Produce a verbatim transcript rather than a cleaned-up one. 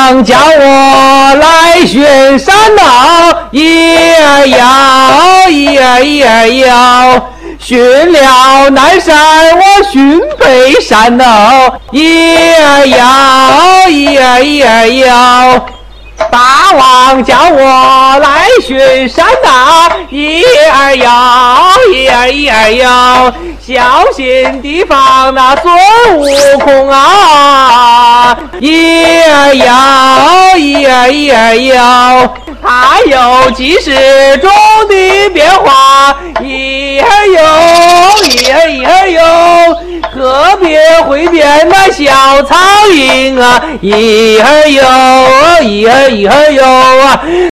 王叫我来巡山道，一儿摇，一儿一儿摇。巡了南山，我巡北山哦，一儿摇，一儿一儿摇。大王叫我来巡山道，一儿摇，一儿一儿摇。小心提防那孙悟空啊，一儿摇，一儿一儿摇。他有几时中的变化，一儿游，一儿一儿游。可别会变那小苍蝇啊，一儿游，一儿一儿游啊。